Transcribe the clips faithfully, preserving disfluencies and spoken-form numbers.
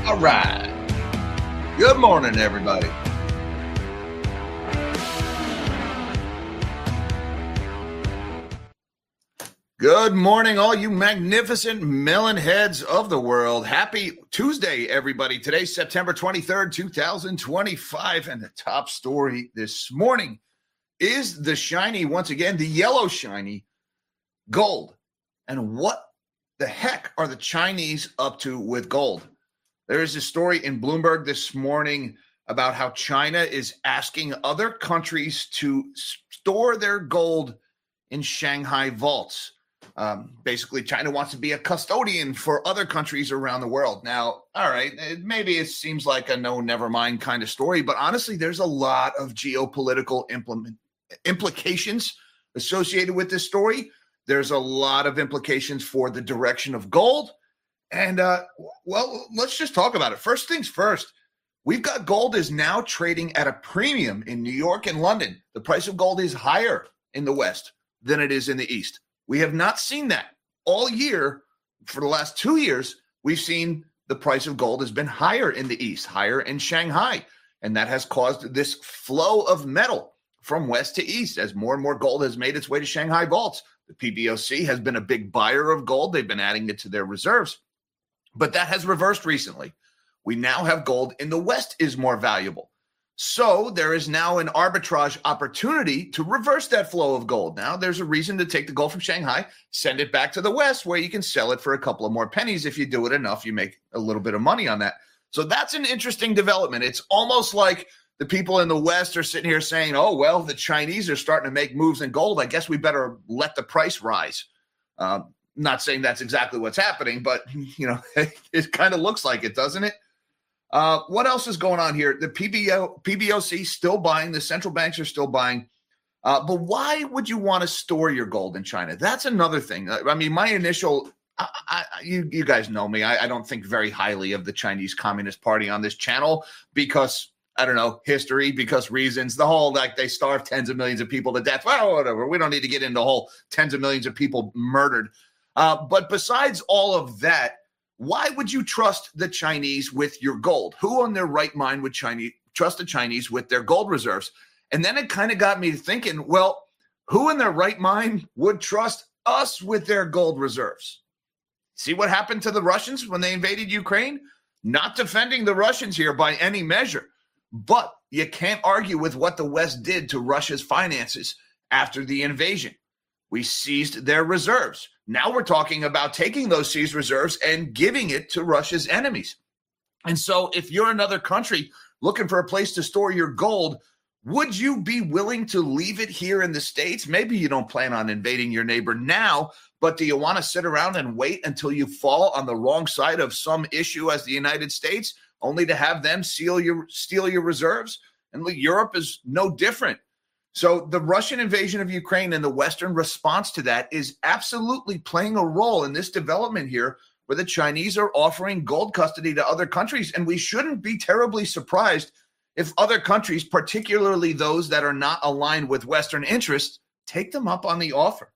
All right. Good morning, everybody. Good morning, all you magnificent melon heads of the world. Happy Tuesday, everybody. Today's September twenty-third, two thousand twenty-five, and the top story this morning is the shiny, once again, the yellow shiny gold. And what the heck are the Chinese up to with gold? There is a story in Bloomberg this morning about how China is asking other countries to store their gold in Shanghai vaults. Um, basically, China wants to be a custodian for other countries around the world. Now, all right, it, maybe it seems like a no, never mind kind of story, but honestly, there's a lot of geopolitical implement, implications associated with this story. There's a lot of implications for the direction of gold. And, uh, well, let's just talk about it. First things first, we've got gold is now trading at a premium in New York and London. The price of gold is higher in the West than it is in the East. We have not seen that all year. For the last two years, we've seen the price of gold has been higher in the East, higher in Shanghai. And that has caused this flow of metal from West to East as more and more gold has made its way to Shanghai vaults. The P B O C has been a big buyer of gold. They've been adding it to their reserves. But that has reversed recently. We now have gold in the West is more valuable. So there is now an arbitrage opportunity to reverse that flow of gold. Now there's a reason to take the gold from Shanghai, send it back to the West where you can sell it for a couple of more pennies. If you do it enough, you make a little bit of money on that. So that's an interesting development. It's almost like the people in the West are sitting here saying, oh, well, the Chinese are starting to make moves in gold. I guess we better let the price rise. Um, not saying that's exactly what's happening, but, you know, it kind of looks like it, doesn't it? Uh, what else is going on here? The P B O, P B O C still buying. The central banks are still buying. Uh, but why would you want to store your gold in China? That's another thing. I mean, my initial, I, I, you, you guys know me. I, I don't think very highly of the Chinese Communist Party on this channel because, I don't know, history, because reasons, the whole, like they starve tens of millions of people to death. Well, whatever. We don't need to get into the whole tens of millions of people murdered. Uh, but besides all of that, why would you trust the Chinese with your gold? Who on their right mind would Chinese trust the Chinese with their gold reserves? And then it kind of got me thinking, well, who in their right mind would trust us with their gold reserves? See what happened to the Russians when they invaded Ukraine? Not defending the Russians here by any measure, but you can't argue with what the West did to Russia's finances after the invasion. We seized their reserves. Now we're talking about taking those seized reserves and giving it to Russia's enemies. And so if you're another country looking for a place to store your gold, would you be willing to leave it here in the States? Maybe you don't plan on invading your neighbor now, but do you want to sit around and wait until you fall on the wrong side of some issue as the United States, only to have them steal your, steal your reserves? And look, Europe is no different. So the Russian invasion of Ukraine and the Western response to that is absolutely playing a role in this development here where the Chinese are offering gold custody to other countries. And we shouldn't be terribly surprised if other countries, particularly those that are not aligned with Western interests, take them up on the offer.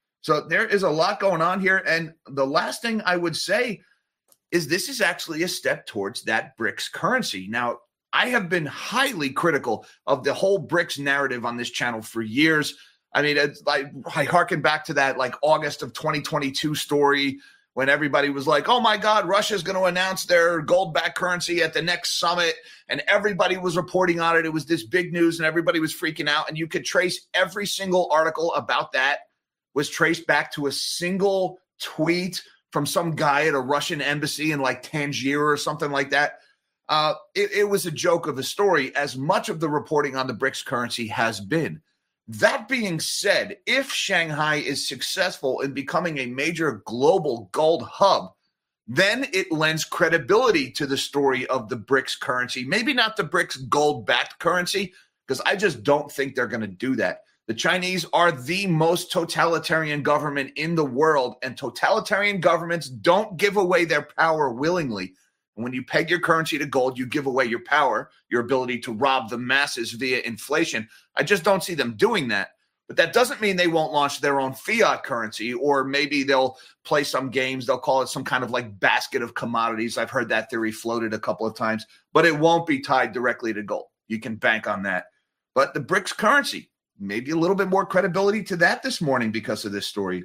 So there is a lot going on here. And the last thing I would say is this is actually a step towards that BRICS currency. Now, I have been highly critical of the whole BRICS narrative on this channel for years. I mean, it's like I harken back to that like August of twenty twenty-two story when everybody was like, oh my God, Russia's going to announce their gold-backed currency at the next summit. And everybody was reporting on it. It was this big news and everybody was freaking out. And you could trace every single article about that was traced back to a single tweet from some guy at a Russian embassy in like Tangier or something like that. Uh, it, it was a joke of a story, as much of the reporting on the BRICS currency has been. That being said, if Shanghai is successful in becoming a major global gold hub, then it lends credibility to the story of the BRICS currency. Maybe not the BRICS gold-backed currency, because I just don't think they're going to do that. The Chinese are the most totalitarian government in the world, and totalitarian governments don't give away their power willingly. And when you peg your currency to gold, you give away your power, your ability to rob the masses via inflation. I just don't see them doing that. But that doesn't mean they won't launch their own fiat currency, or maybe they'll play some games. They'll call it some kind of like basket of commodities. I've heard that theory floated a couple of times, but it won't be tied directly to gold. You can bank on that. But the BRICS currency, maybe a little bit more credibility to that this morning because of this story.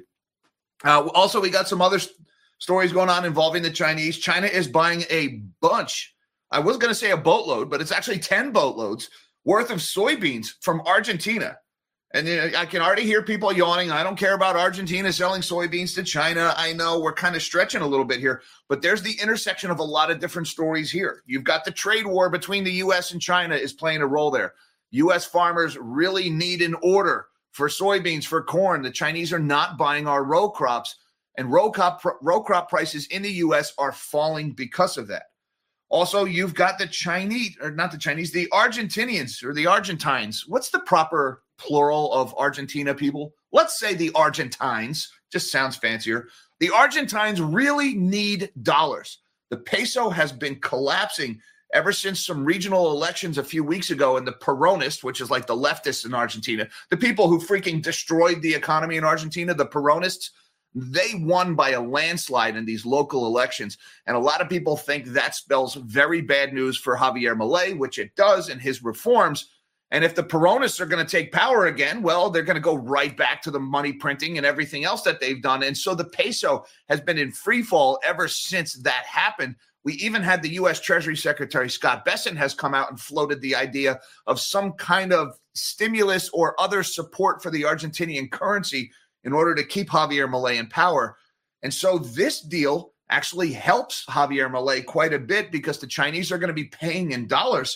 Uh, also, we got some other st- stories going on involving the Chinese. China is buying a bunch. I was going to say a boatload, but it's actually ten boatloads worth of soybeans from Argentina. And you know, I can already hear people yawning. I don't care about Argentina selling soybeans to China. I know we're kind of stretching a little bit here, but there's the intersection of a lot of different stories here. You've got the trade war between the U S and China is playing a role there. U S farmers really need an order for soybeans, for corn. The Chinese are not buying our row crops, and row crop, row crop prices in the U S are falling because of that. Also, you've got the Chinese, or not the Chinese, the Argentinians or the Argentines. What's the proper plural of Argentina people? Let's say the Argentines. Just sounds fancier. The Argentines really need dollars. The peso has been collapsing ever since some regional elections a few weeks ago, and the Peronists, which is like the leftists in Argentina, the people who freaking destroyed the economy in Argentina, the Peronists, they won by a landslide in these local elections. And a lot of people think that spells very bad news for Javier Milei, which it does in his reforms. And if the Peronists are going to take power again, well, they're going to go right back to the money printing and everything else that they've done. And so the peso has been in free fall ever since that happened. We even had the U S Treasury Secretary Scott Bessent has come out and floated the idea of some kind of stimulus or other support for the Argentinian currency in order to keep Javier Milei in power. And so this deal actually helps Javier Milei quite a bit because the Chinese are going to be paying in dollars.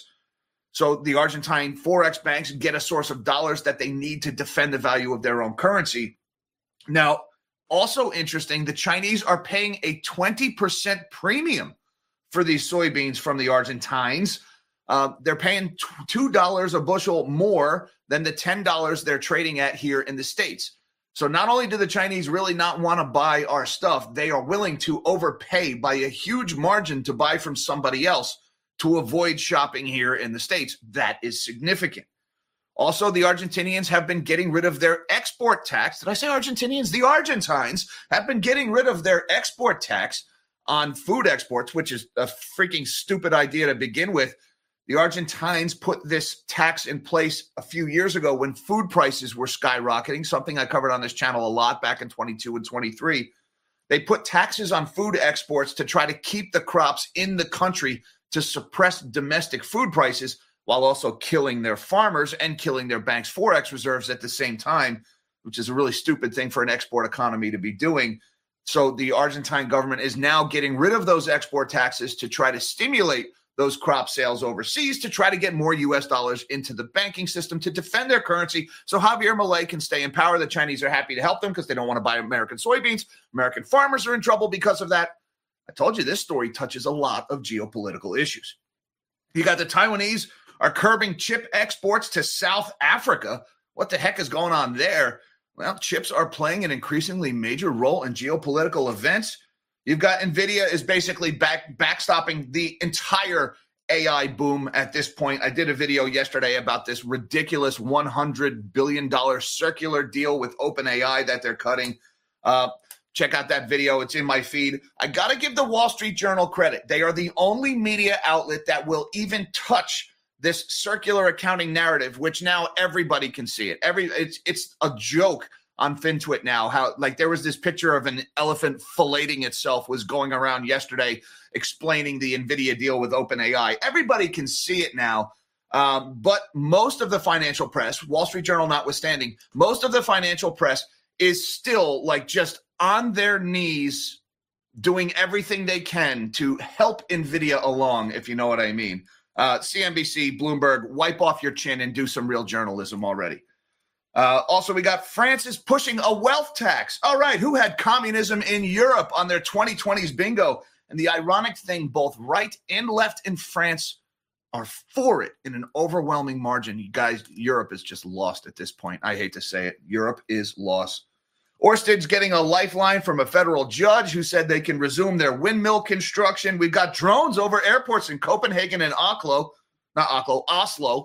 So the Argentine Forex banks get a source of dollars that they need to defend the value of their own currency. Now, also interesting, the Chinese are paying a twenty percent premium for these soybeans from the Argentines. Uh, they're paying two dollars a bushel more than the ten dollars they're trading at here in the States. So not only do the Chinese really not want to buy our stuff, they are willing to overpay by a huge margin to buy from somebody else to avoid shopping here in the States. That is significant. Also, the Argentinians have been getting rid of their export tax. Did I say Argentinians? The Argentines have been getting rid of their export tax on food exports, which is a freaking stupid idea to begin with. The Argentines put this tax in place a few years ago when food prices were skyrocketing, something I covered on this channel a lot back in twenty-two and twenty-three. They put taxes on food exports to try to keep the crops in the country to suppress domestic food prices while also killing their farmers and killing their banks' forex reserves at the same time, which is a really stupid thing for an export economy to be doing. So the Argentine government is now getting rid of those export taxes to try to stimulate those crop sales overseas, to try to get more U S dollars into the banking system to defend their currency so Javier Milei can stay in power. The Chinese are happy to help them because they don't want to buy American soybeans. American farmers are in trouble because of that. I told you this story touches a lot of geopolitical issues. You got the Taiwanese are curbing chip exports to South Africa. What the heck is going on there? Well, chips are playing an increasingly major role in geopolitical events. You've got NVIDIA is basically back backstopping the entire A I boom at this point. I did a video yesterday about this ridiculous one hundred billion dollars circular deal with OpenAI that they're cutting. Uh, check out that video. It's in my feed. I got to give the Wall Street Journal credit. They are the only media outlet that will even touch this circular accounting narrative, which now everybody can see it. Every it's it's a joke on FinTwit now, how like there was this picture of an elephant filleting itself was going around yesterday explaining the NVIDIA deal with OpenAI. Everybody can see it now. Um, but most of the financial press, Wall Street Journal notwithstanding, most of the financial press is still like just on their knees doing everything they can to help NVIDIA along, if you know what I mean. Uh, C N B C, Bloomberg, wipe off your chin and do some real journalism already. Uh, also, we got France is pushing a wealth tax. All right, who had communism in Europe on their twenty twenties bingo? And the ironic thing, both right and left in France are for it in an overwhelming margin. You guys, Europe is just lost at this point. I hate to say it. Europe is lost. Ørsted's getting a lifeline from a federal judge who said they can resume their windmill construction. We've got drones over airports in Copenhagen and Oslo, not Oslo, Oslo.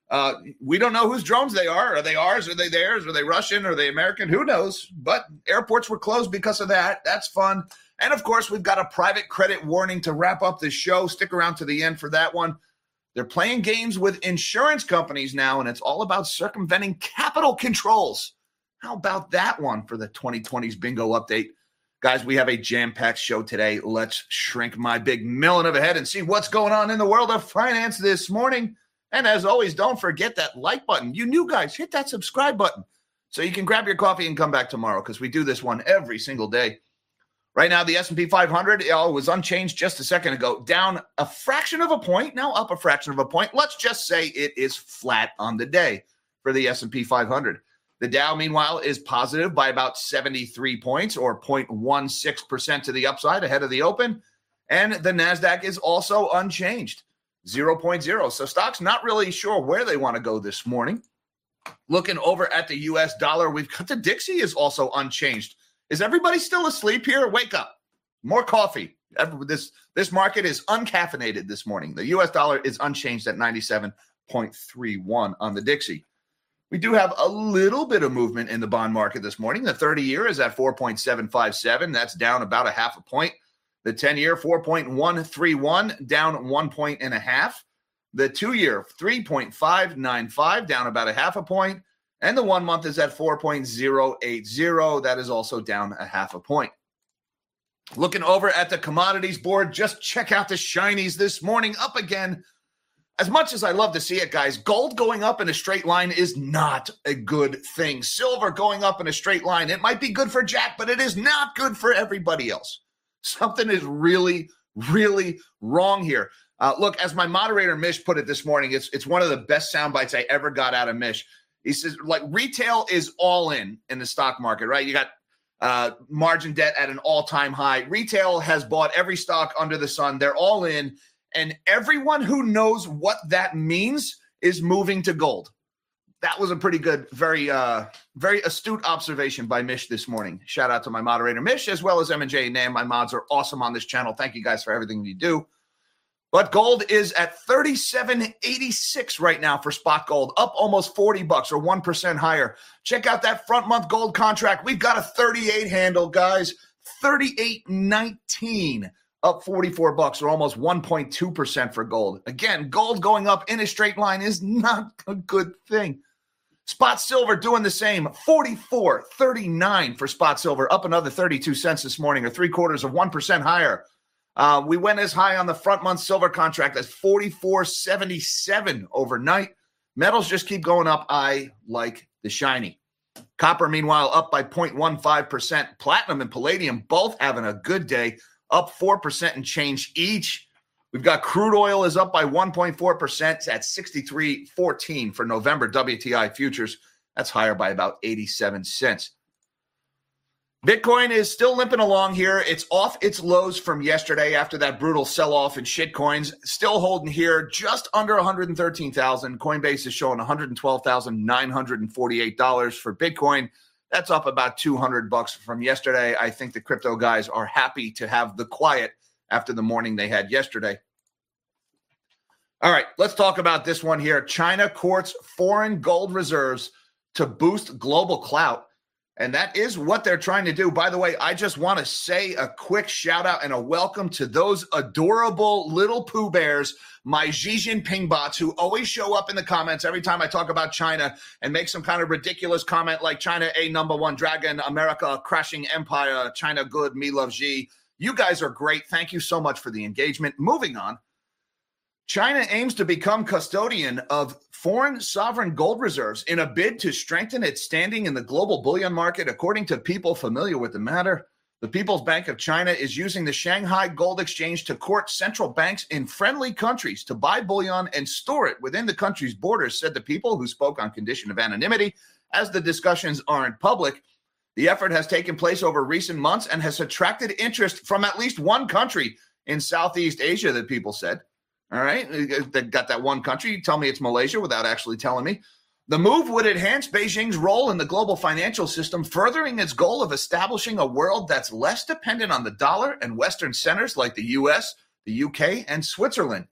Uh, we don't know whose drones they are. Are they ours? Are they theirs? Are they Russian? Are they American? Who knows? But airports were closed because of that. That's fun. And, of course, we've got a private credit warning to wrap up this show. Stick around to the end for that one. They're playing games with insurance companies now, and it's all about circumventing capital controls. How about that one for the twenty twenties bingo update? Guys, we have a jam-packed show today. Let's shrink my big million of a head and see what's going on in the world of finance this morning. And as always, don't forget that like button. You new guys, hit that subscribe button so you can grab your coffee and come back tomorrow because we do this one every single day. Right now, the S and P five hundred oh, was unchanged just a second ago, down a fraction of a point, now up a fraction of a point. Let's just say it is flat on the day for the S and P five hundred. The Dow, meanwhile, is positive by about seventy-three points or zero point one six percent to the upside ahead of the open. And the NASDAQ is also unchanged, zero point zero. So stocks not really sure where they want to go this morning. Looking over at the U S dollar, we've got the Dixie is also unchanged. Is everybody still asleep here? Wake up. More coffee. This, this market is uncaffeinated this morning. The U S dollar is unchanged at ninety-seven point three one on the Dixie. We do have a little bit of movement in the bond market this morning. The thirty-year is at four point seven five seven. That's down about a half a point. The ten-year, four point one three one, down one point and a half. The two-year, three point five nine five, down about a half a point. And the one-month is at four point zero eight zero. That is also down a half a point. Looking over at the commodities board, just check out the shinies this morning, up again. As much as I love to see it, guys, gold going up in a straight line is not a good thing. Silver going up in a straight line, it might be good for Jack, but it is not good for everybody else. Something is really, really wrong here. Uh, look, as my moderator, Mish, put it this morning, it's it's one of the best sound bites I ever got out of Mish. He says, like, retail is all in in the stock market, right? You got uh, margin debt at an all-time high. Retail has bought every stock under the sun. They're all in. And everyone who knows what that means is moving to gold. That was a pretty good, very, uh, very astute observation by Mish this morning. Shout out to my moderator, Mish, as well as M and J and Nam. My mods are awesome on this channel. Thank you guys for everything you do. But gold is at thirty-seven eighty-six right now for spot gold, up almost forty bucks or one percent higher. Check out that front month gold contract. We've got a thirty-eight handle, guys, thirty-eight nineteen. Up forty-four bucks or almost one point two percent for gold. Again, gold going up in a straight line is not a good thing. Spot silver doing the same, forty-four thirty-nine for spot silver, up another thirty-two cents this morning or three quarters of one percent higher. Uh, we went as high on the front month silver contract as forty-four seventy-seven overnight. Metals just keep going up. I like the shiny. Copper, meanwhile, up by zero point one five percent. Platinum and palladium both having a good day, up four percent and change each. We've got crude oil is up by one point four percent at sixty-three fourteen for November W T I futures. That's higher by about eighty-seven cents. Bitcoin is still limping along here. It's off its lows from yesterday after that brutal sell-off in shitcoins. Still holding here just under one hundred thirteen thousand. Coinbase is showing one hundred twelve thousand nine hundred forty-eight dollars for Bitcoin. That's up about two hundred bucks from yesterday. I think the crypto guys are happy to have the quiet after the morning they had yesterday. All right, let's talk about this one here. China courts foreign gold reserves to boost global clout. And that is what they're trying to do. By the way, I just want to say a quick shout out and a welcome to those adorable little Pooh Bears, my Xi Jinping bots, who always show up in the comments every time I talk about China and make some kind of ridiculous comment like China a number one dragon, America a crashing empire, China good, me love Xi. You guys are great. Thank you so much for the engagement. Moving on. China aims to become custodian of foreign sovereign gold reserves in a bid to strengthen its standing in the global bullion market, according to people familiar with the matter. The People's Bank of China is using the Shanghai Gold Exchange to court central banks in friendly countries to buy bullion and store it within the country's borders, said the people who spoke on condition of anonymity, as the discussions aren't public. The effort has taken place over recent months and has attracted interest from at least one country in Southeast Asia, the people said. All right, they got that one country. Tell me it's Malaysia without actually telling me. The move would enhance Beijing's role in the global financial system, furthering its goal of establishing a world that's less dependent on the dollar and Western centers like the U S, the U K, and Switzerland.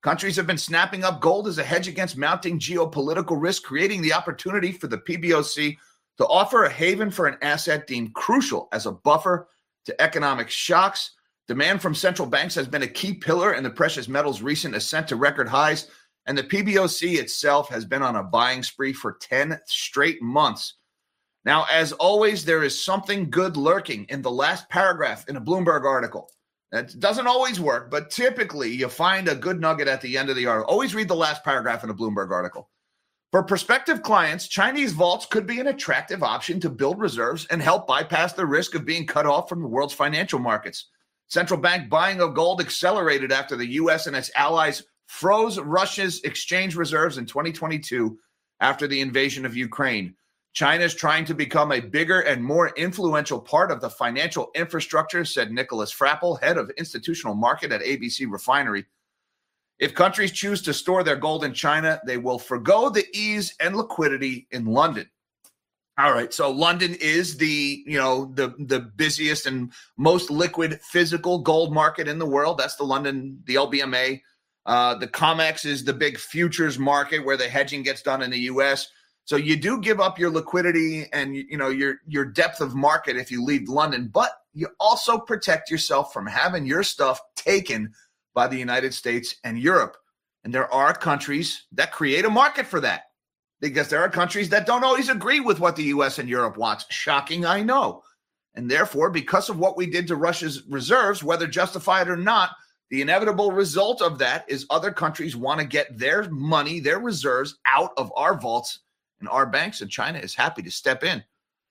Countries have been snapping up gold as a hedge against mounting geopolitical risk, creating the opportunity for the P B O C to offer a haven for an asset deemed crucial as a buffer to economic shocks. Demand from central banks has been a key pillar in the precious metals' recent ascent to record highs, and the P B O C itself has been on a buying spree for ten straight months. Now, as always, there is something good lurking in the last paragraph in a Bloomberg article. That doesn't always work, but typically you find a good nugget at the end of the article. Always read the last paragraph in a Bloomberg article. For prospective clients, Chinese vaults could be an attractive option to build reserves and help bypass the risk of being cut off from the world's financial markets. Central bank buying of gold accelerated after the U S and its allies froze Russia's exchange reserves in twenty twenty-two after the invasion of Ukraine. China is trying to become a bigger and more influential part of the financial infrastructure, said Nicholas Frappel, head of institutional market at A B C Refinery. If countries choose to store their gold in China, they will forgo the ease and liquidity in London. All right, so London is the, you know, the, the busiest and most liquid physical gold market in the world. That's the London, the L B M A. Uh, the COMEX is the big futures market where the hedging gets done in the U S. So you do give up your liquidity and, you know, your your depth of market if you leave London, but you also protect yourself from having your stuff taken by the United States and Europe. And there are countries that create a market for that because there are countries that don't always agree with what the U S and Europe wants. Shocking, I know. And therefore, because of what we did to Russia's reserves, whether justified or not, the inevitable result of that is other countries want to get their money, their reserves out of our vaults and our banks, and China is happy to step in.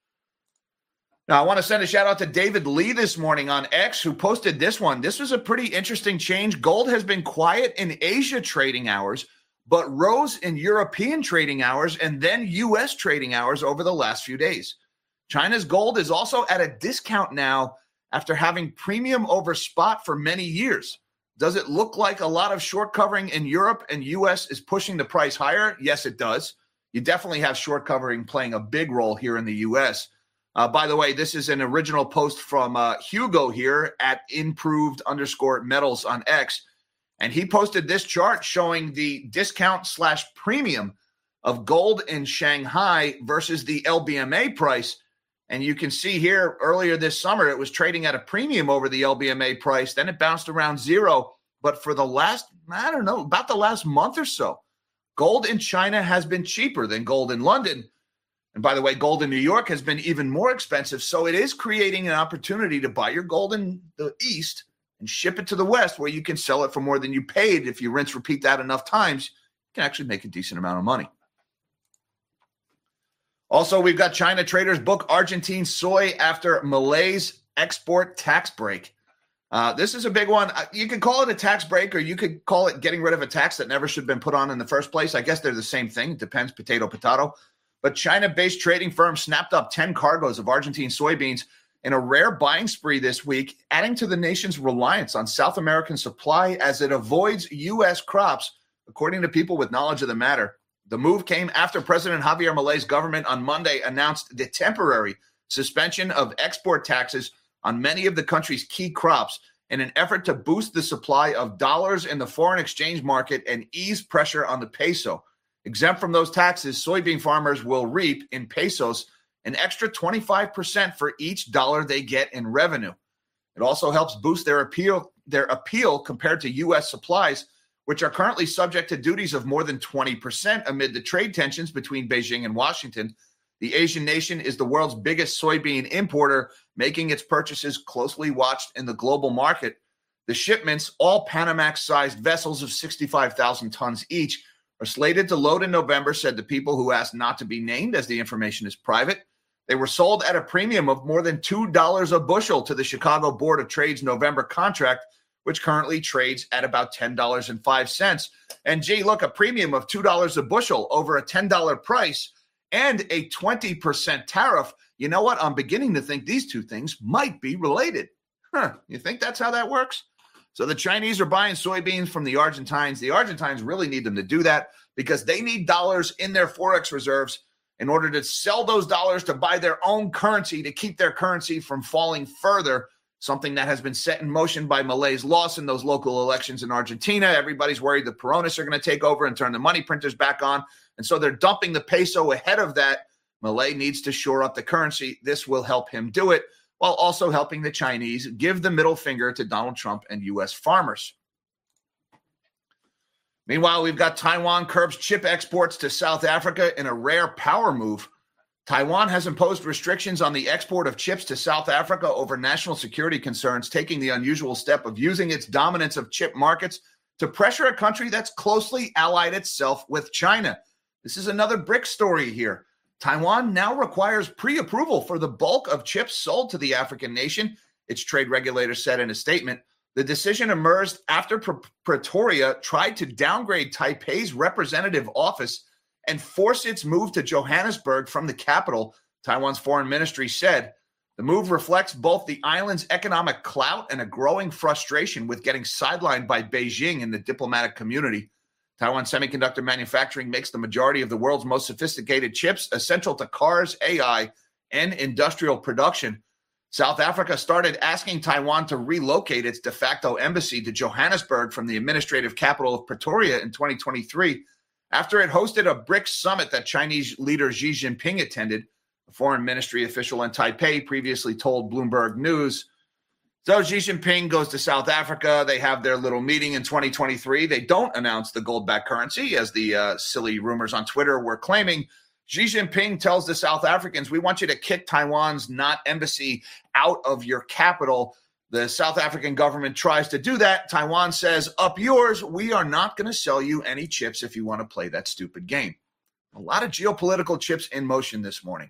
Now, I want to send a shout out to David Lee this morning on X, who posted this one. This was a pretty interesting change. Gold has been quiet in Asia trading hours, but rose in European trading hours and then U S trading hours over the last few days. China's gold is also at a discount now after having premium over spot for many years. Does it look like a lot of short covering in Europe and U S is pushing the price higher? Yes, it does. You definitely have short covering playing a big role here in the U S. Uh, by the way, this is an original post from uh, Hugo here at improved underscore metals on X. And he posted this chart showing the discount slash premium of gold in Shanghai versus the L B M A price. And you can see here earlier this summer, it was trading at a premium over the L B M A price. Then it bounced around zero. But for the last, I don't know, about the last month or so, gold in China has been cheaper than gold in London. And by the way, gold in New York has been even more expensive. So it is creating an opportunity to buy your gold in the East and ship it to the West where you can sell it for more than you paid. If you rinse, repeat that enough times, you can actually make a decent amount of money. Also, we've got China traders book Argentine soy after Malay's export tax break. Uh, this is a big one. You could call it a tax break, or you could call it getting rid of a tax that never should have been put on in the first place. I guess they're the same thing. It depends, potato, potato. But China-based trading firm snapped up ten cargoes of Argentine soybeans in a rare buying spree this week, adding to the nation's reliance on South American supply as it avoids U S crops, according to people with knowledge of the matter. The move came after President Javier Milei's government on Monday announced the temporary suspension of export taxes on many of the country's key crops in an effort to boost the supply of dollars in the foreign exchange market and ease pressure on the peso. Exempt from those taxes, soybean farmers will reap in pesos an extra twenty-five percent for each dollar they get in revenue. It also helps boost their appeal, their appeal compared to U S supplies, which are currently subject to duties of more than twenty percent amid the trade tensions between Beijing and Washington. The Asian nation is the world's biggest soybean importer, making its purchases closely watched in the global market. The shipments, all Panamax-sized vessels of sixty-five thousand tons each, are slated to load in November, said the people who asked not to be named as the information is private. They were sold at a premium of more than two dollars a bushel to the Chicago Board of Trade's November contract, which currently trades at about ten dollars and five cents. And gee, look, a premium of two dollars a bushel over a ten dollars price and a twenty percent tariff. You know what? I'm beginning to think these two things might be related. Huh, you think that's how that works? So the Chinese are buying soybeans from the Argentines. The Argentines really need them to do that because they need dollars in their Forex reserves in order to sell those dollars to buy their own currency, to keep their currency from falling further. something that has been set in motion by Milei's loss in those local elections in Argentina. Everybody's worried the Peronists are going to take over and turn the money printers back on. And so they're dumping the peso ahead of that. Milei needs to shore up the currency. This will help him do it, while also helping the Chinese give the middle finger to Donald Trump and U S farmers. Meanwhile, we've got Taiwan curbs chip exports to South Africa in a rare power move. Taiwan has imposed restrictions on the export of chips to South Africa over national security concerns, taking the unusual step of using its dominance of chip markets to pressure a country that's closely allied itself with China. This is another BRICS story here. Taiwan now requires pre-approval for the bulk of chips sold to the African nation, its trade regulator said in a statement. The decision emerged after Pre- Pretoria tried to downgrade Taipei's representative office and force its move to Johannesburg from the capital, Taiwan's foreign ministry said. The move reflects both the island's economic clout and a growing frustration with getting sidelined by Beijing in the diplomatic community. Taiwan Semiconductor Manufacturing makes the majority of the world's most sophisticated chips, essential to cars, A I, and industrial production. South Africa started asking Taiwan to relocate its de facto embassy to Johannesburg from the administrative capital of Pretoria in twenty twenty-three after it hosted a BRICS summit that Chinese leader Xi Jinping attended. A foreign ministry official in Taipei previously told Bloomberg News. So Xi Jinping goes to South Africa. They have their little meeting in twenty twenty-three. They don't announce the gold-backed currency, as the uh, silly rumors on Twitter were claiming. Xi Jinping tells the South Africans, we want you to kick Taiwan's not embassy out of your capital. The South African government tries to do that. Taiwan says, up yours. We are not going to sell you any chips if you want to play that stupid game. A lot of geopolitical chips in motion this morning.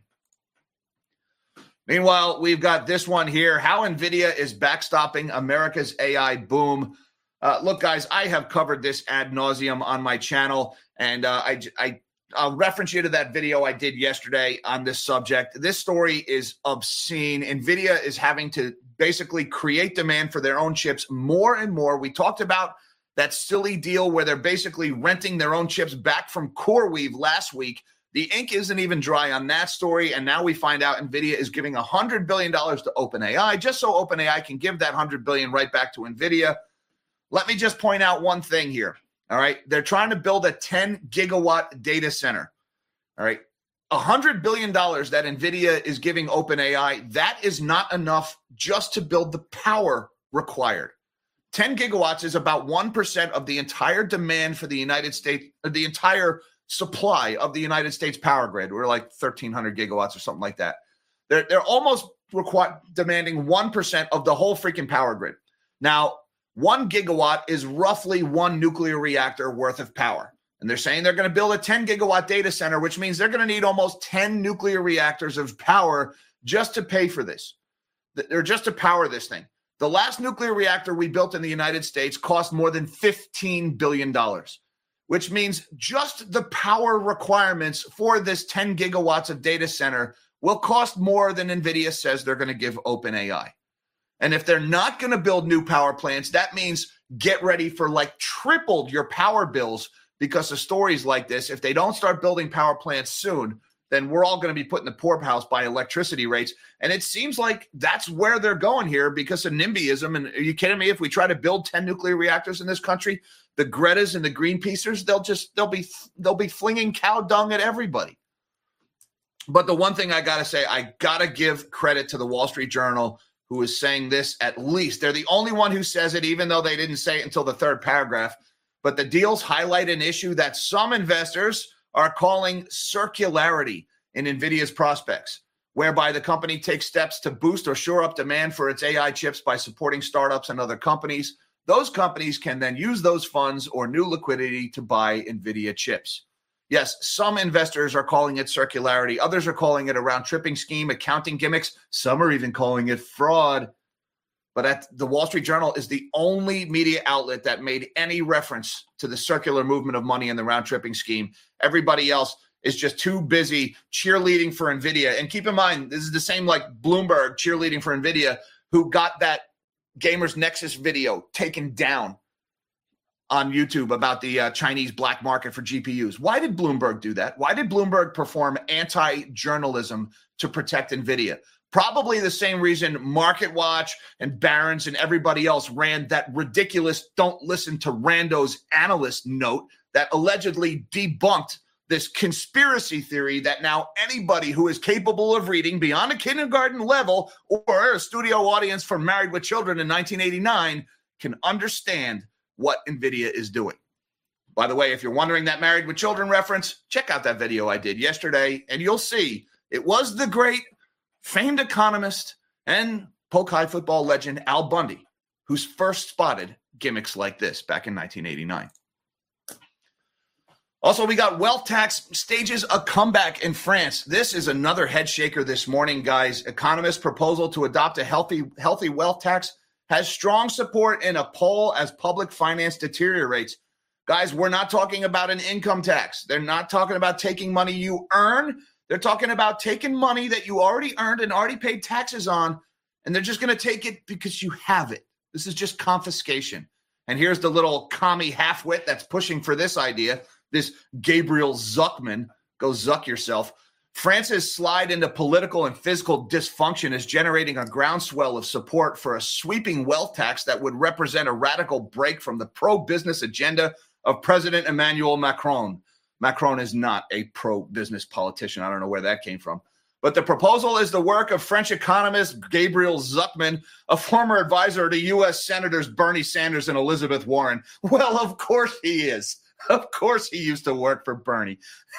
Meanwhile, we've got this one here, how NVIDIA is backstopping America's A I boom. Uh, look, guys, I have covered this ad nauseum on my channel, and uh, I, I I'll reference you to that video I did yesterday on this subject. This story is obscene. NVIDIA is having to basically create demand for their own chips more and more. We talked about that silly deal where they're basically renting their own chips back from CoreWeave last week. The ink isn't even dry on that story, and now we find out NVIDIA is giving one hundred billion dollars to OpenAI just so OpenAI can give that one hundred billion dollars right back to NVIDIA. Let me just point out one thing here. All right, they're trying to build a ten gigawatt data center. All right, one hundred billion dollars that NVIDIA is giving OpenAI, that is not enough just to build the power required. ten gigawatts is about one percent of the entire demand for the United States, or the entire supply of the United States power grid. We're like thirteen hundred gigawatts or something like that. They're, they're almost requ- demanding one percent of the whole freaking power grid. Now, one gigawatt is roughly one nuclear reactor worth of power. And they're saying they're going to build a ten gigawatt data center, which means they're going to need almost ten nuclear reactors of power just to pay for this. They're just to power this thing. The last nuclear reactor we built in the United States cost more than fifteen billion dollars, which means just the power requirements for this ten gigawatts of data center will cost more than NVIDIA says they're going to give OpenAI. And if they're not going to build new power plants, that means get ready for like tripled your power bills because of stories like this. If they don't start building power plants soon, then we're all going to be put in the poorhouse by electricity rates. And it seems like that's where they're going here because of NIMBYism. And are you kidding me? If we try to build ten nuclear reactors in this country, the Gretas and the Greenpeacers, they'll just they'll be they'll be flinging cow dung at everybody. But the one thing I got to say, I got to give credit to the Wall Street Journal, who is saying this at least. They're the only one who says it, even though they didn't say it until the third paragraph. But the deals highlight an issue that some investors are calling circularity in NVIDIA's prospects, whereby the company takes steps to boost or shore up demand for its A I chips by supporting startups and other companies. Those companies can then use those funds or new liquidity to buy NVIDIA chips. Yes, some investors are calling it circularity. Others are calling it a round-tripping scheme, accounting gimmicks. Some are even calling it fraud. But at the Wall Street Journal is the only media outlet that made any reference to the circular movement of money in the round-tripping scheme. Everybody else is just too busy cheerleading for NVIDIA. And keep in mind, this is the same like Bloomberg cheerleading for NVIDIA, who got that Gamers Nexus video taken down on YouTube about the uh, Chinese black market for G P Us. Why did Bloomberg do that? Why did Bloomberg perform anti-journalism to protect NVIDIA? Probably the same reason MarketWatch and Barron's and everybody else ran that ridiculous "don't listen to randos" analyst note that allegedly debunked this conspiracy theory that now anybody who is capable of reading beyond a kindergarten level or a studio audience for Married with Children in nineteen eighty-nine can understand what NVIDIA is doing. By the way, if you're wondering that Married with Children reference, check out that video I did yesterday, and you'll see it was the great famed economist and Polk High football legend Al Bundy who's first spotted gimmicks like this back in nineteen eighty-nine. Also, we got wealth tax stages a comeback in France. This is another head shaker this morning, guys. Economists' proposal to adopt a healthy, healthy wealth tax has strong support in a poll as public finance deteriorates. Guys, we're not talking about an income tax. They're not talking about taking money you earn. They're talking about taking money that you already earned and already paid taxes on, and they're just going to take it because you have it. This is just confiscation. And here's the little commie halfwit that's pushing for this idea. This Gabriel Zuckman, go Zuck yourself. France's slide into political and physical dysfunction is generating a groundswell of support for a sweeping wealth tax that would represent a radical break from the pro-business agenda of President Emmanuel Macron. Macron is not a pro-business politician. I don't know where that came from. But the proposal is the work of French economist Gabriel Zuckman, a former advisor to U S Senators Bernie Sanders and Elizabeth Warren. Well, of course he is. Of course he used to work for Bernie.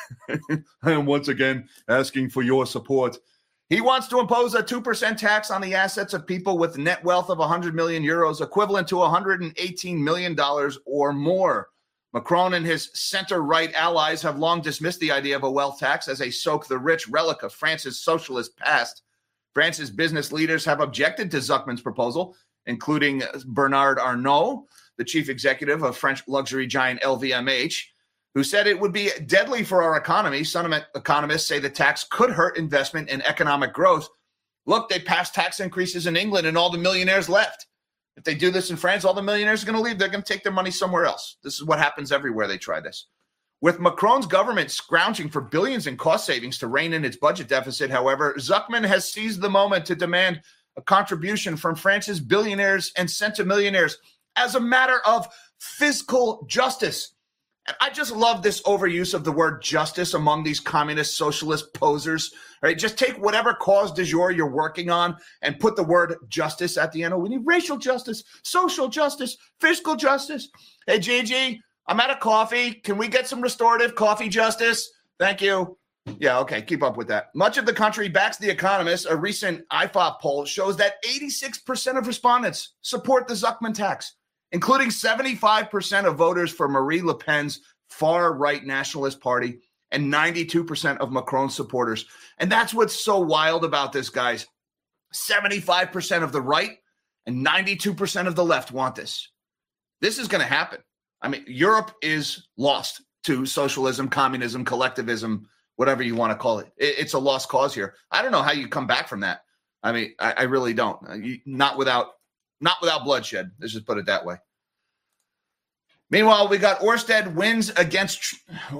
I am once again asking for your support. He wants to impose a two percent tax on the assets of people with net wealth of one hundred million euros, equivalent to one hundred eighteen million dollars or more. Macron and his center-right allies have long dismissed the idea of a wealth tax as a soak-the-rich relic of France's socialist past. France's business leaders have objected to Zuckman's proposal, including Bernard Arnault, the chief executive of French luxury giant L V M H, who said it would be deadly for our economy. Some economists say the tax could hurt investment and economic growth. Look, they passed tax increases in England and all the millionaires left. If they do this in France, all the millionaires are going to leave. They're going to take their money somewhere else. This is what happens everywhere they try this. With Macron's government scrounging for billions in cost savings to rein in its budget deficit, however, Zuckman has seized the moment to demand a contribution from France's billionaires and centimillionaires as a matter of fiscal justice. And I just love this overuse of the word justice among these communist socialist posers. Right? Just take whatever cause du jour you're working on and put the word justice at the end. Oh, we need racial justice, social justice, fiscal justice. Hey, Gigi, I'm out of coffee. Can we get some restorative coffee justice? Thank you. Yeah, okay, keep up with that. Much of the country backs The Economist. A recent I F O P poll shows that eighty-six percent of respondents support the Zuckman tax, including seventy-five percent of voters for Marine Le Pen's far-right nationalist party and ninety-two percent of Macron's supporters. And that's what's so wild about this, guys. seventy-five percent of the right and ninety-two percent of the left want this. This is going to happen. I mean, Europe is lost to socialism, communism, collectivism, whatever you want to call it. It's a lost cause here. I don't know how you come back from that. I mean, I, I really don't. Not without, not without bloodshed. Let's just put it that way. Meanwhile, we got Orsted wins against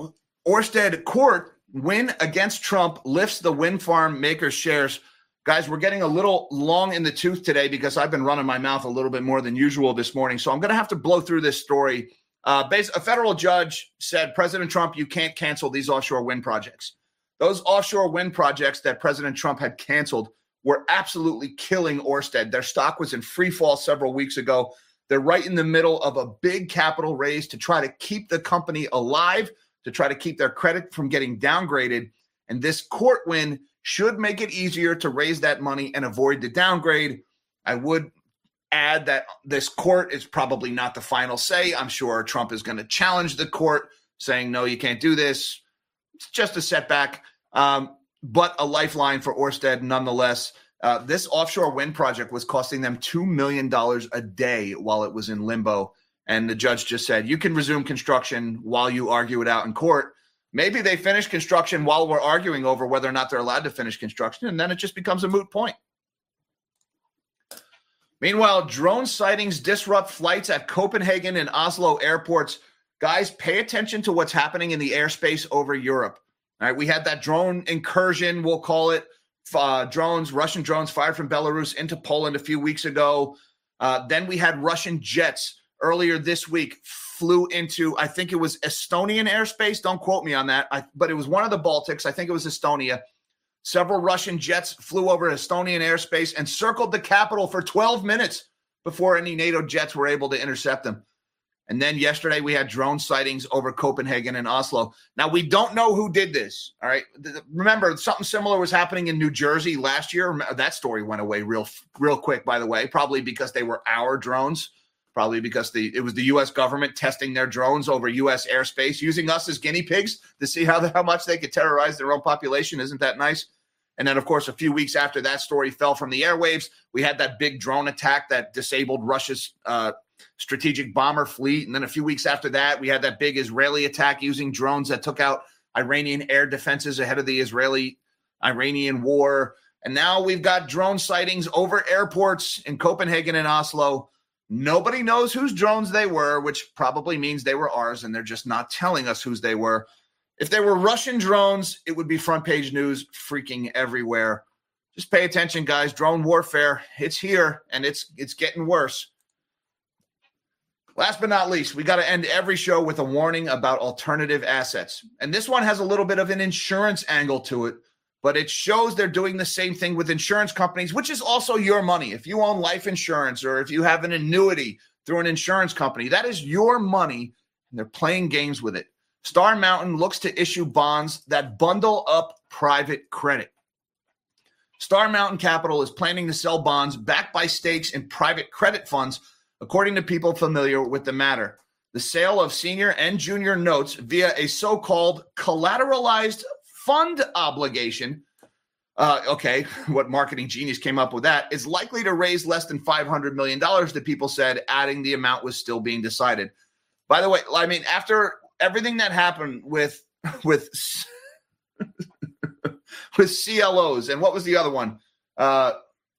Orsted Court win against Trump lifts the wind farm makers' shares. Guys, we're getting a little long in the tooth today because I've been running my mouth a little bit more than usual this morning. So I'm going to have to blow through this story. Uh, base, a federal judge said, President Trump, you can't cancel these offshore wind projects. Those offshore wind projects that President Trump had canceled were absolutely killing Orsted. Their stock was in free fall several weeks ago. They're right in the middle of a big capital raise to try to keep the company alive, to try to keep their credit from getting downgraded. And this court win should make it easier to raise that money and avoid the downgrade. I would add that this court is probably not the final say. I'm sure Trump is going to challenge the court saying, no, you can't do this. It's just a setback, um, but a lifeline for Orsted nonetheless. Uh, this offshore wind project was costing them two million dollars a day while it was in limbo. And the judge just said, you can resume construction while you argue it out in court. Maybe they finish construction while we're arguing over whether or not they're allowed to finish construction, and then it just becomes a moot point. Meanwhile, drone sightings disrupt flights at Copenhagen and Oslo airports. Guys, pay attention to what's happening in the airspace over Europe. All right, we had that drone incursion, we'll call it, uh, drones, Russian drones fired from Belarus into Poland a few weeks ago. Uh, then we had Russian jets earlier this week flew into, I think it was Estonian airspace. Don't quote me on that. I, but it was one of the Baltics. I think it was Estonia. Several Russian jets flew over Estonian airspace and circled the capital for twelve minutes before any NATO jets were able to intercept them. And then yesterday we had drone sightings over Copenhagen and Oslo. Now, we don't know who did this, all right? Remember, something similar was happening in New Jersey last year. That story went away real real quick, by the way, probably because they were our drones, probably because the it was the U S government testing their drones over U S airspace, using us as guinea pigs to see how, how much they could terrorize their own population. Isn't that nice? And then, of course, a few weeks after that story fell from the airwaves, we had that big drone attack that disabled Russia's uh, strategic bomber fleet. And then a few weeks after that, we had that big Israeli attack using drones that took out Iranian air defenses ahead of the Israeli-Iranian war. And now we've got drone sightings over airports in Copenhagen and Oslo. Nobody knows whose drones they were, which probably means they were ours, and they're just not telling us whose they were. If they were Russian drones, it would be front page news freaking everywhere. Just pay attention, guys. Drone warfare, it's here, and it's it's getting worse. Last but not least, we got to end every show with a warning about alternative assets. And this one has a little bit of an insurance angle to it, but it shows they're doing the same thing with insurance companies, which is also your money. If you own life insurance or if you have an annuity through an insurance company, that is your money, and they're playing games with it. Star Mountain looks to issue bonds that bundle up private credit. Star Mountain Capital is planning to sell bonds backed by stakes in private credit funds, according to people familiar with the matter. The sale of senior and junior notes via a so-called collateralized fund obligation, uh, okay, what marketing genius came up with that, is likely to raise less than five hundred million dollars, the people said, adding the amount was still being decided. By the way, I mean, after everything that happened with with with C L Os and what was the other one? Uh,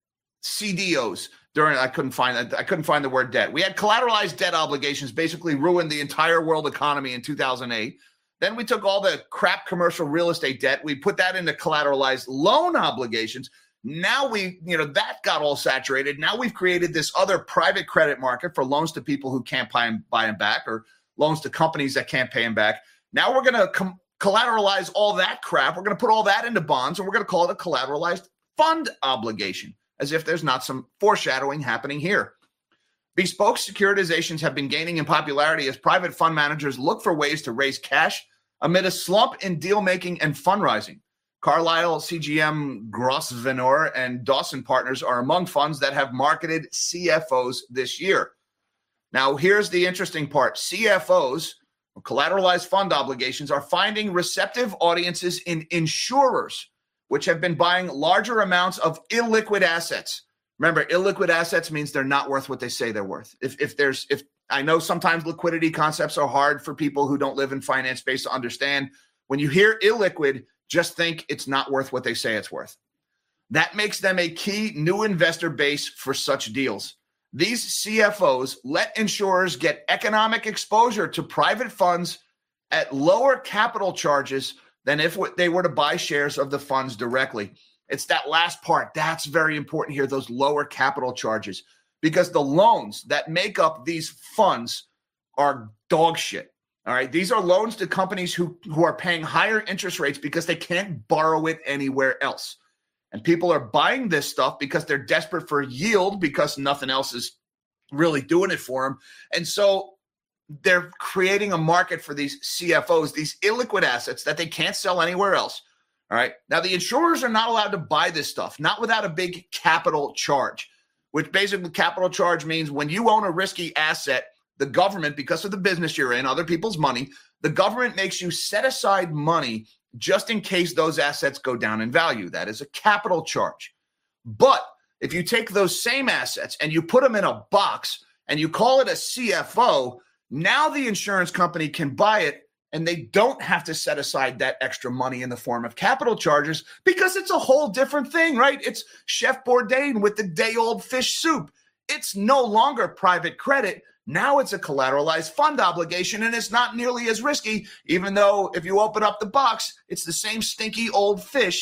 C D Os. During I couldn't find I couldn't find the word debt. We had collateralized debt obligations, basically ruined the entire world economy in two thousand eight. Then we took all the crap commercial real estate debt. We put that into collateralized loan obligations. Now we, you know, that got all saturated. Now we've created this other private credit market for loans to people who can't buy them, buy them back, or loans to companies that can't pay them back. Now we're going to com- collateralize all that crap. We're going to put all that into bonds, and we're going to call it a collateralized fund obligation, as if there's not some foreshadowing happening here. Bespoke securitizations have been gaining in popularity as private fund managers look for ways to raise cash amid a slump in deal-making and fundraising. Carlyle, C G M, Grosvenor, and Dawson Partners are among funds that have marketed C F Os this year. Now, here's the interesting part. C F Os, or collateralized fund obligations, are finding receptive audiences in insurers, which have been buying larger amounts of illiquid assets. Remember, illiquid assets means they're not worth what they say they're worth. If if there's if I know sometimes liquidity concepts are hard for people who don't live in finance space to understand. When you hear illiquid, just think it's not worth what they say it's worth. That makes them a key new investor base for such deals. These C F Os let insurers get economic exposure to private funds at lower capital charges than if they were to buy shares of the funds directly. It's that last part. That's very important here, those lower capital charges, because the loans that make up these funds are dog shit. All right. These are loans to companies who, who are paying higher interest rates because they can't borrow it anywhere else. And people are buying this stuff because they're desperate for yield because nothing else is really doing it for them. And so they're creating a market for these C F Os, these illiquid assets that they can't sell anywhere else. All right. Now, the insurers are not allowed to buy this stuff, not without a big capital charge, which basically capital charge means when you own a risky asset, the government, because of the business you're in, other people's money, the government makes you set aside money just in case those assets go down in value. That is a capital charge. But if you take those same assets and you put them in a box and you call it a C F O, now the insurance company can buy it and they don't have to set aside that extra money in the form of capital charges because it's a whole different thing, right? It's Chef Bourdain with the day-old fish soup. It's no longer private credit. Now it's a collateralized fund obligation, and it's not nearly as risky, even though if you open up the box, it's the same stinky old fish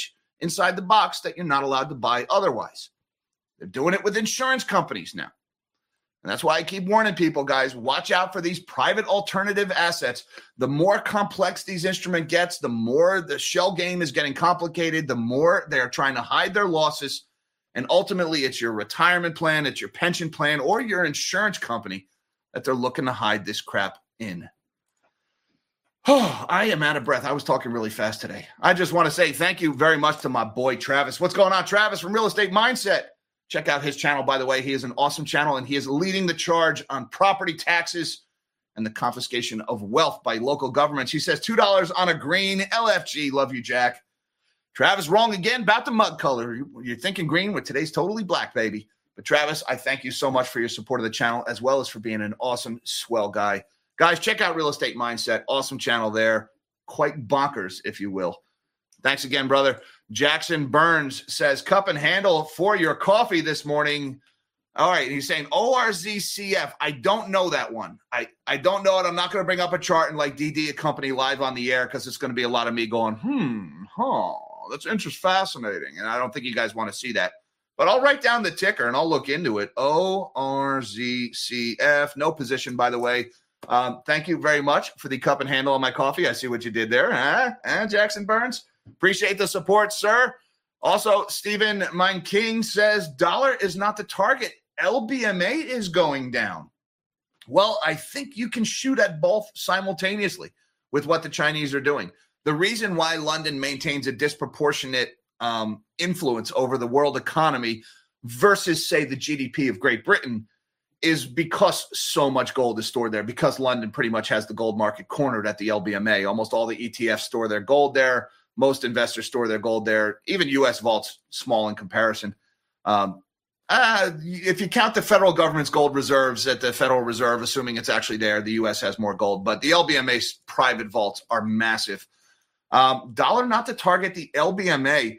inside the box that you're not allowed to buy otherwise. They're doing it with insurance companies now. And that's why I keep warning people, guys, watch out for these private alternative assets. The more complex these instruments gets, the more the shell game is getting complicated, the more they're trying to hide their losses. And ultimately, it's your retirement plan, it's your pension plan, or your insurance company that they're looking to hide this crap in. Oh, I am out of breath. I was talking really fast today. I just want to say thank you very much to my boy, Travis. What's going on, Travis, from Real Estate Mindset? Check out his channel, by the way. He is an awesome channel, and he is leading the charge on property taxes and the confiscation of wealth by local governments. He says two dollars on a green L F G. Love you, Jack. Travis, wrong again about the mud color. You're thinking green with today's totally black, baby. But Travis, I thank you so much for your support of the channel, as well as for being an awesome, swell guy. Guys, check out Real Estate Mindset. Awesome channel there. Quite bonkers, if you will. Thanks again, brother. Jackson Burns says, cup and handle for your coffee this morning. All right. He's saying O R Z C F. I don't know that one. I, I don't know it. I'm not going to bring up a chart and like D D a company live on the air because it's going to be a lot of me going, hmm, huh, that's interesting, fascinating. And I don't think you guys want to see that. But I'll write down the ticker and I'll look into it. O R Z C F. No position, by the way. Um, thank you very much for the cup and handle on my coffee. I see what you did there, huh? huh Jackson Burns? Appreciate the support, sir. Also, Stephen Mine King says, dollar is not the target. L B M A is going down. Well, I think you can shoot at both simultaneously with what the Chinese are doing. The reason why London maintains a disproportionate um, influence over the world economy versus, say, the G D P of Great Britain is because so much gold is stored there, because London pretty much has the gold market cornered at the L B M A. Almost all the E T Fs store their gold there. Most investors store their gold there. Even U S vaults, small in comparison. Um, uh, if you count the federal government's gold reserves at the Federal Reserve, assuming it's actually there, the U S has more gold. But the L B M A's private vaults are massive. Um, dollar not to target the L B M A.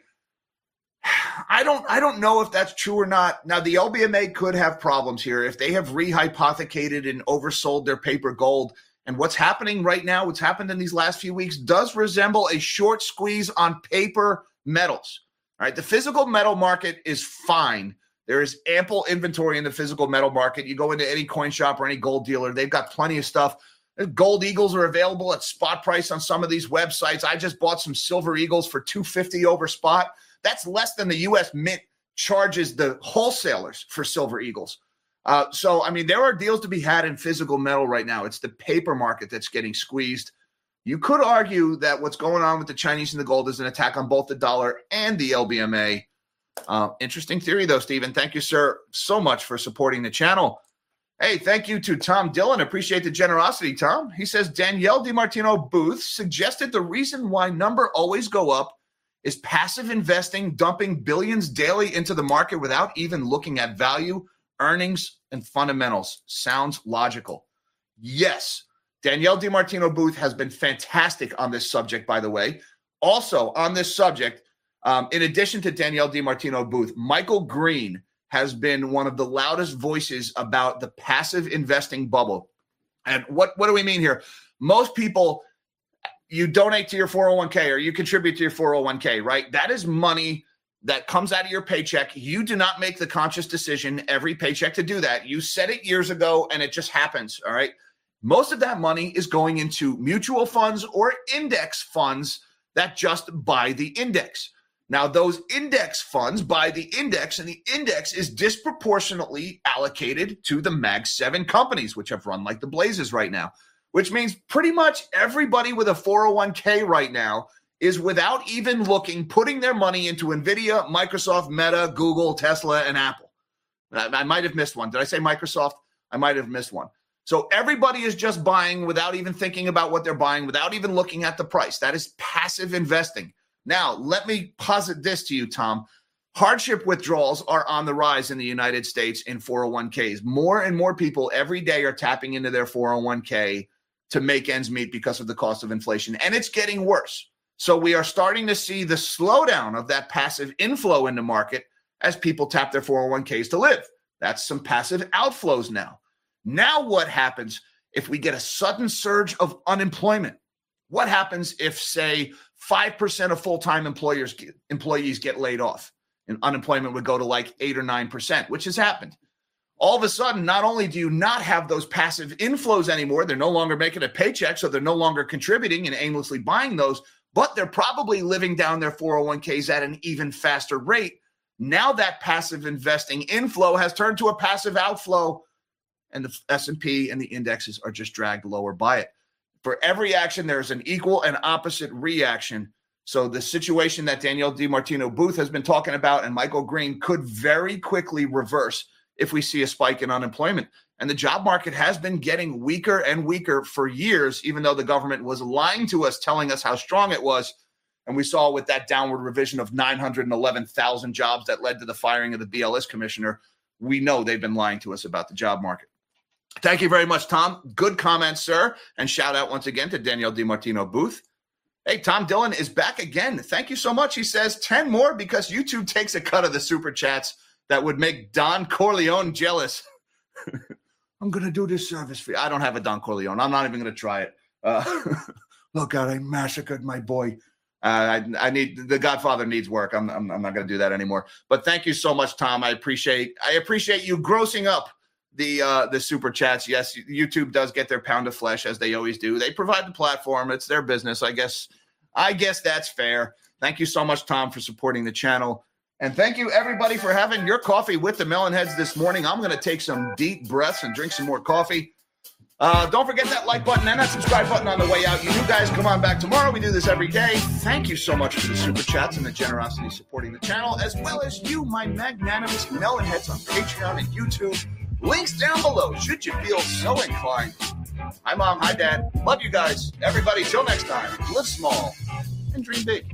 I don't I don't know if that's true or not. Now, the L B M A could have problems here if they have rehypothecated and oversold their paper gold. And what's happening right now, what's happened in these last few weeks, does resemble a short squeeze on paper metals. All right, the physical metal market is fine. There is ample inventory in the physical metal market. You go into any coin shop or any gold dealer, they've got plenty of stuff. Gold Eagles are available at spot price on some of these websites. I just bought some Silver Eagles for two hundred fifty dollars over spot. That's less than the U S Mint charges the wholesalers for Silver Eagles. Uh, so, I mean, there are deals to be had in physical metal right now. It's the paper market that's getting squeezed. You could argue that what's going on with the Chinese and the gold is an attack on both the dollar and the L B M A. Uh, interesting theory, though, Stephen. Thank you, sir, so much for supporting the channel. Hey, thank you to Tom Dillon. Appreciate the generosity, Tom. He says, Danielle DiMartino Booth suggested the reason why number always go up is passive investing, dumping billions daily into the market without even looking at value, earnings, and fundamentals. Sounds logical. Yes, Danielle DiMartino Booth has been fantastic on this subject, by the way. Also on this subject, um, in addition to Danielle DiMartino Booth, Michael Green has been one of the loudest voices about the passive investing bubble. And what, what do we mean here? Most people, you donate to your four oh one k or you contribute to your four oh one k, right? That is money that comes out of your paycheck. You do not make the conscious decision every paycheck to do that. You set it years ago and it just happens, all right? Most of that money is going into mutual funds or index funds that just buy the index. Now, those index funds buy the index, and the index is disproportionately allocated to the Mag seven companies, which have run like the blazes right now, which means pretty much everybody with a four oh one k right now is, without even looking, putting their money into NVIDIA, Microsoft, Meta, Google, Tesla, and Apple. I, I might have missed one. Did I say Microsoft? I might have missed one. So everybody is just buying without even thinking about what they're buying, without even looking at the price. That is passive investing. Now, let me posit this to you, Tom. Hardship withdrawals are on the rise in the United States in four oh one k's. More and more people every day are tapping into their four oh one k to make ends meet because of the cost of inflation, and it's getting worse. So we are starting to see the slowdown of that passive inflow in the market as people tap their four oh one k's to live. That's some passive outflows now. Now what happens if we get a sudden surge of unemployment? What happens if, say, five percent of full-time employers get, employees get laid off, and unemployment would go to like eight or nine percent, which has happened. All of a sudden, not only do you not have those passive inflows anymore, they're no longer making a paycheck, so they're no longer contributing and aimlessly buying those, but they're probably living down their four oh one k's at an even faster rate. Now that passive investing inflow has turned to a passive outflow, and the S and P and the indexes are just dragged lower by it. For every action, there is an equal and opposite reaction. So the situation that Danielle DiMartino Booth has been talking about and Michael Green could very quickly reverse if we see a spike in unemployment. And the job market has been getting weaker and weaker for years, even though the government was lying to us, telling us how strong it was. And we saw with that downward revision of nine hundred eleven thousand jobs that led to the firing of the B L S commissioner, we know they've been lying to us about the job market. Thank you very much, Tom. Good comments, sir. And shout out once again to Danielle DiMartino Booth. Hey, Tom Dillon is back again. Thank you so much. He says ten more because YouTube takes a cut of the super chats that would make Don Corleone jealous. I'm going to do this service for you. I don't have a Don Corleone. I'm not even going to try it. Uh, look out, I massacred my boy. Uh, I, I need the Godfather needs work. I'm, I'm, I'm not going to do that anymore. But thank you so much, Tom. I appreciate I appreciate you grossing up the uh, the super chats. Yes, YouTube does get their pound of flesh, as they always do. They provide the platform. It's their business. I guess I guess that's fair. Thank you so much, Tom, for supporting the channel. And thank you, everybody, for having your coffee with the Melonheads this morning. I'm going to take some deep breaths and drink some more coffee. Uh, don't forget that like button and that subscribe button on the way out. You new guys, come on back tomorrow. We do this every day. Thank you so much for the super chats and the generosity supporting the channel, as well as you, my magnanimous Melonheads on Patreon and YouTube. Links down below, should you feel so inclined. Hi, Mom. Hi, Dad. Love you guys. Everybody, till next time, live small and dream big.